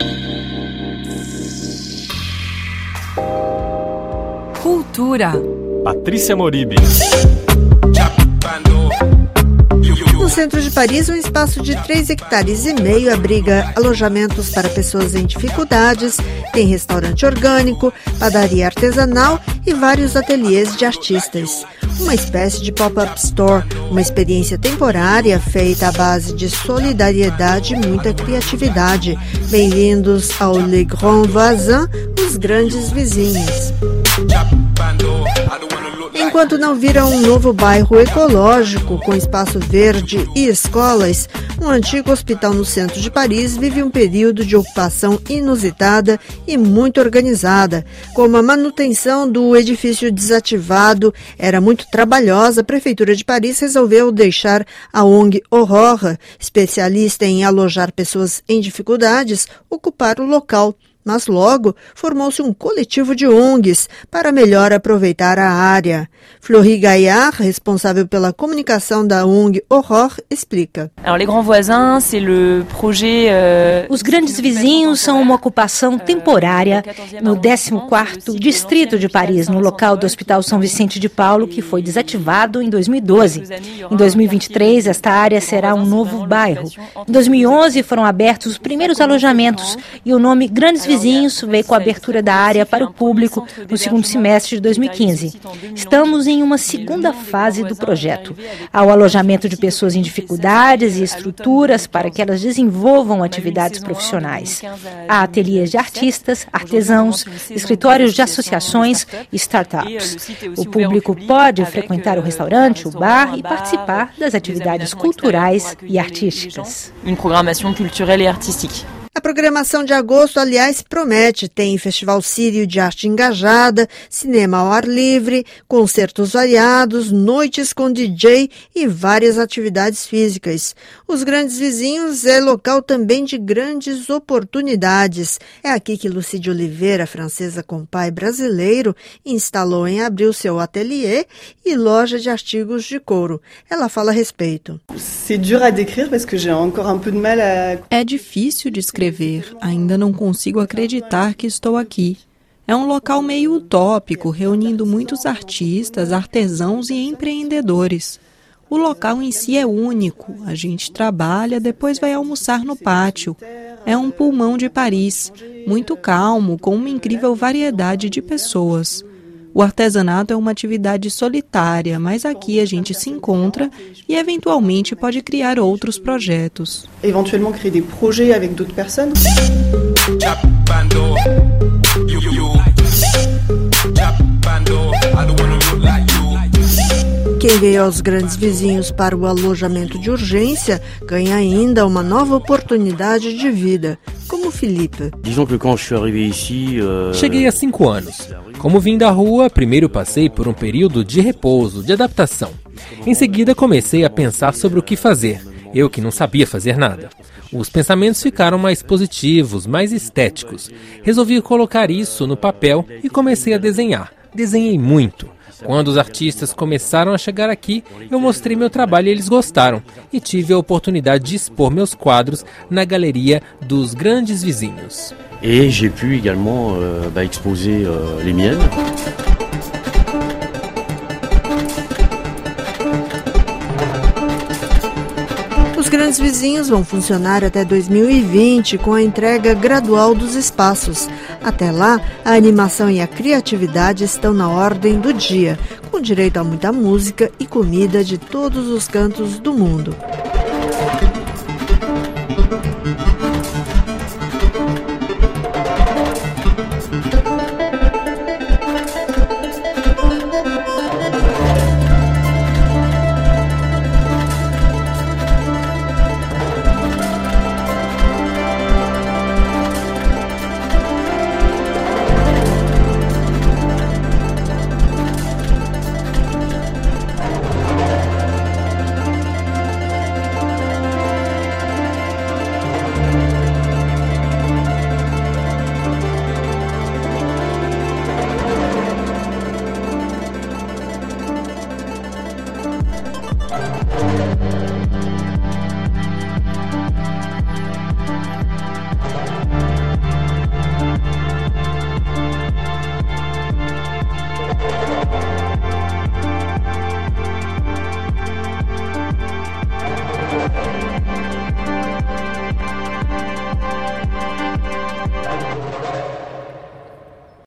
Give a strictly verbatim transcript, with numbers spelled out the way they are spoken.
Cultura. Patrícia Moribe. No centro de Paris, um espaço de três hectares e meio abriga alojamentos para pessoas em dificuldades, tem restaurante orgânico, padaria artesanal e vários ateliês de artistas. Uma espécie de pop-up store, uma experiência temporária feita à base de solidariedade e muita criatividade. Bem-vindos ao Les Grands Voisins, os grandes vizinhos. Enquanto não vira um novo bairro ecológico, com espaço verde e escolas, um antigo hospital no centro de Paris vive um período de ocupação inusitada e muito organizada. Como a manutenção do edifício desativado era muito trabalhosa, a Prefeitura de Paris resolveu deixar a O N G Aurore, especialista em alojar pessoas em dificuldades, ocupar o local. Mas logo formou-se um coletivo de O N Gs para melhor aproveitar a área. Florie Gaillard, responsável pela comunicação da O N G Aurore, explica. Os Grandes Vizinhos são uma ocupação temporária no décimo quarto distrito de Paris, no local do Hospital São Vicente de Paulo, que foi desativado em dois mil e doze. Em dois mil e vinte e três, esta área será um novo bairro. Em dois mil e onze, foram abertos os primeiros alojamentos e o nome Grandes Vizinhos Vizinhos veio com a abertura da área para o público no segundo semestre de dois mil e quinze. Estamos em uma segunda fase do projeto. Há o alojamento de pessoas em dificuldades e estruturas para que elas desenvolvam atividades profissionais. Há ateliês de artistas, artesãos, escritórios de associações e startups. O público pode frequentar o restaurante, o bar e participar das atividades culturais e artísticas. Uma programação cultural e artística. A programação de agosto, aliás, promete. Tem Festival Sírio de Arte Engajada, cinema ao ar livre, concertos variados, noites com D J e várias atividades físicas. Os Grandes Vizinhos é local também de grandes oportunidades. É aqui que Lucide Oliveira, francesa com pai brasileiro, instalou em abril seu ateliê e loja de artigos de couro. Ela fala a respeito. É difícil de escrever. Ainda não consigo acreditar que estou aqui. É um local meio utópico, reunindo muitos artistas, artesãos e empreendedores. O local em si é único. A gente trabalha, depois vai almoçar no pátio. É um pulmão de Paris, muito calmo, com uma incrível variedade de pessoas. O artesanato é uma atividade solitária, mas aqui a gente se encontra e eventualmente pode criar outros projetos. Eventualmente criar des projets avec d'autres personnes. Quem veio aos Grandes Vizinhos para o alojamento de urgência ganha ainda uma nova oportunidade de vida, como Felipe. Cheguei há cinco anos. Como vim da rua, primeiro passei por um período de repouso, de adaptação. Em seguida comecei a pensar sobre o que fazer, eu que não sabia fazer nada. Os pensamentos ficaram mais positivos, mais estéticos. Resolvi colocar isso no papel e comecei a desenhar. Desenhei muito. Quando os artistas começaram a chegar aqui, eu mostrei meu trabalho e eles gostaram. E tive a oportunidade de expor meus quadros na galeria dos Grandes Vizinhos. Et j'ai pu également euh, bah, exposer euh, les miennes. Os Grandes Vizinhos vão funcionar até dois mil e vinte com a entrega gradual dos espaços. Até lá, a animação e a criatividade estão na ordem do dia, com direito a muita música e comida de todos os cantos do mundo.